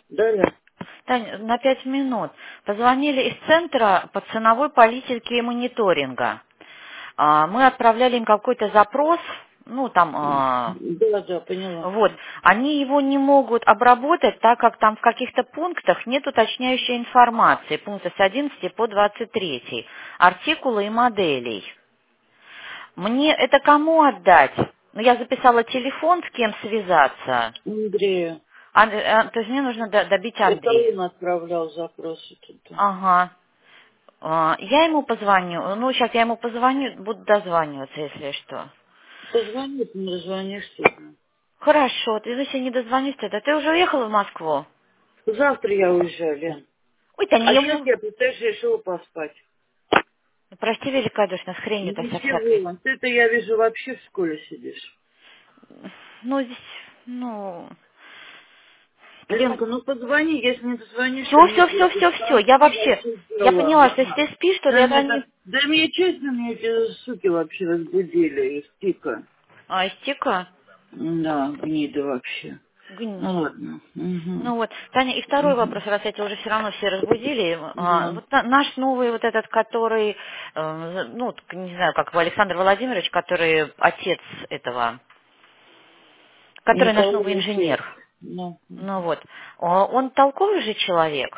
Да, да. Тань, на 5 минут. Позвонили из центра по ценовой политике и мониторинга. Мы отправляли им какой-то запрос, ну там, Да, да, поняла. вот. Они его не могут обработать, так как там в каких-то пунктах нет уточняющей информации. Пункты с 11 по 23. Артикулы и моделей. Мне это кому отдать? Ну, я записала телефон, с кем связаться. Андрея. То есть мне нужно добить Это Андрея. он отправлял запросы туда. Ага. Я ему позвоню. Ну, сейчас я ему позвоню, буду дозваниваться, если что. Позвони, ты мне дозвонишься. Хорошо, ты если не дозвонишься, тогда ты уже уехала в Москву? Завтра я уезжаю, Лен. Ой, да не А сейчас ему. я, представляешь, решила поспать. Прости великодушно, с хренью-то всякой. Ничего, ты-то, я вижу, вообще в школе сидишь. Ну, здесь, ну... Ленка, ну позвони, если не дозвонишься, Все, мне все, все, будет все, все. Я концы вообще, вообще я дела. поняла, что если ты спишь, то Да, я мне не... да мне честно, мне эти суки вообще разбудили из тика. Истека? Да, гнида вообще. Ну Гни. ладно. Угу. Ну вот, Таня, и второй вопрос, раз эти уже все равно все разбудили. Да. Вот наш новый вот этот, который, ну, не знаю, как его, Александр Владимирович, который отец этого, который наш Николай новый Алексеевич. инженер. Ну, Ну вот, он толковый же человек.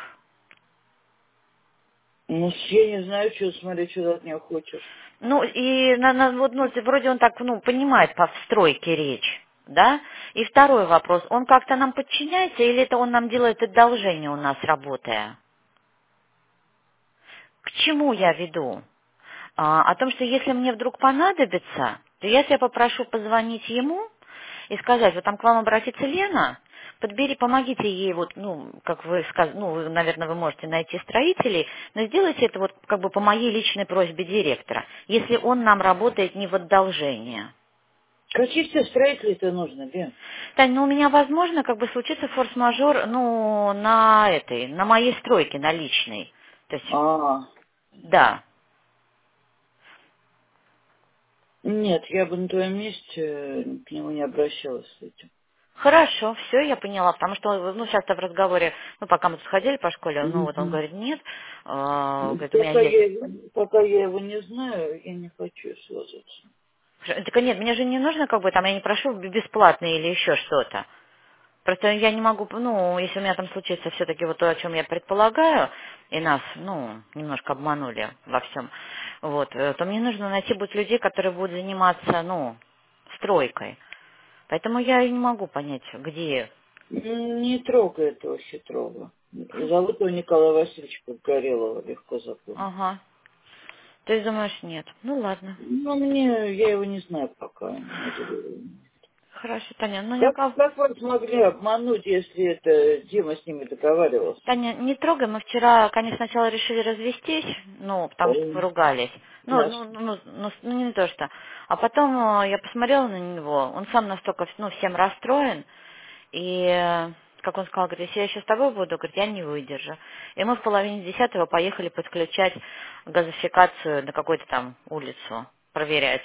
ну, я не знаю, что смотреть, что ты от него хочешь. Ну, и вот, ну, вроде он так, ну, понимает по стройке речь, да? И второй вопрос, он как-то нам подчиняется или это он нам делает одолжение у нас, работая? К чему я веду? О том, что если мне вдруг понадобится, то я тебя попрошу позвонить ему и сказать, вот там к вам обратится Лена, помогите ей, вот, ну, как вы сказали, ну, наверное, вы можете найти строителей, но сделайте это вот как бы по моей личной просьбе директора, если он нам работает не в одолжение. Каких тебе строителей-то нужно, Лен? Тань, ну у меня, возможно, как бы случится форс-мажор, ну, на моей стройке, на личной. То есть, А, да. нет, я бы на твоем месте к нему не обращалась с этим. Хорошо, все, я поняла, потому что, ну, часто в разговоре, ну, пока мы тут ходили по школе, ну, вот он Мгм. говорит, нет, Ну, говорит, у меня есть... пока я его не знаю, я не хочу связаться. Так нет, мне же не нужно, как бы, там, я не прошу бесплатно или еще что-то. Просто я не могу, ну, если у меня там случится все-таки вот то, о чем я предполагаю, и нас, ну, немножко обманули во всем, вот, то мне нужно найти будет людей, которые будут заниматься, ну, стройкой. Поэтому я и не могу понять, где... Не трогай этого хитрого. Зовут его Николай Васильевич Подгорелого, легко запомнить. Ага. Ты думаешь, нет? Ну, ладно. Ну, я его не знаю пока. Не говорю. Хорошо, Таня, ну Как, никого... как вас могли обмануть, если это Дима с ними договаривался? Таня, не трогай, мы вчера, конечно, сначала решили развестись, ну, потому что Он поругались. Ну, наш. не то что. А потом я посмотрела на него, он сам настолько, ну, всем расстроен, и, как он сказал, говорит, если я еще с тобой буду, говорит, я не выдержу. И мы в половине 10 поехали подключать газификацию на какую-то там улицу, проверять.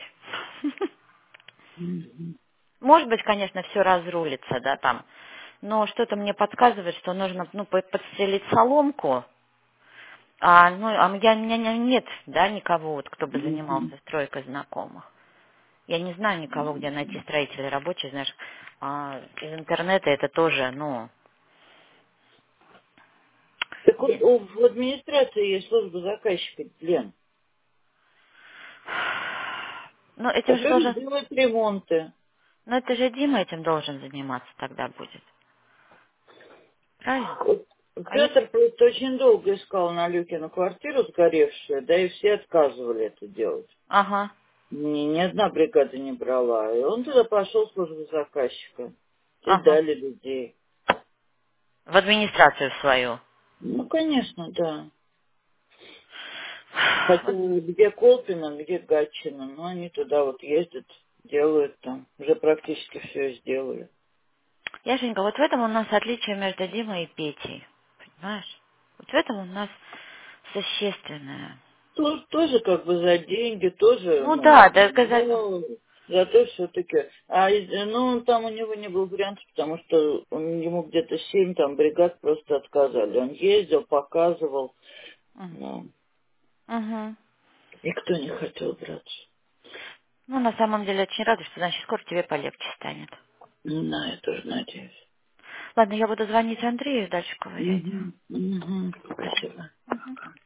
Мгм. Может быть, конечно, все разрулится, да, там. Но что-то мне подсказывает, что нужно, ну, подстелить соломку. У меня нет, да, никого, вот, кто бы Мгм. занимался стройкой знакомых. Я не знаю никого, где найти строителей рабочих, знаешь, из интернета это тоже, ну, Так вот, в администрации есть служба заказчика, Лен, ну, этим же который должен, делает ремонты. ну, это же Дима этим должен заниматься тогда будет. Правильно? Вот А я, Петр просто очень долго искал на Люкину квартиру сгоревшую, да и все отказывали это делать. ага, Ни одна бригада не брала. И он туда пошел в службу заказчика. Те ага. дали людей. В администрацию свою. Ну, конечно, да. Хотя где Колпино, где Гатчина, но они туда вот ездят, делают там. Уже практически все сделали. Яшенька, вот в этом у нас отличие между Димой и Петей. Понимаешь? Вот в этом у нас существенное. Тоже как бы за деньги, тоже, Ну ну, да, да, ну, Зато все-таки, ну, там у него не был вариант, потому что ему где-то 7 там бригад просто отказали. Он ездил, показывал, но Угу. никто не хотел браться. Ну, на самом деле, очень рада, что, значит, скоро тебе полегче станет. Ну, на это же надеюсь. Ладно, я буду звонить Андрею и дальше говорить. Угу, угу. Спасибо. Мгм. Пока.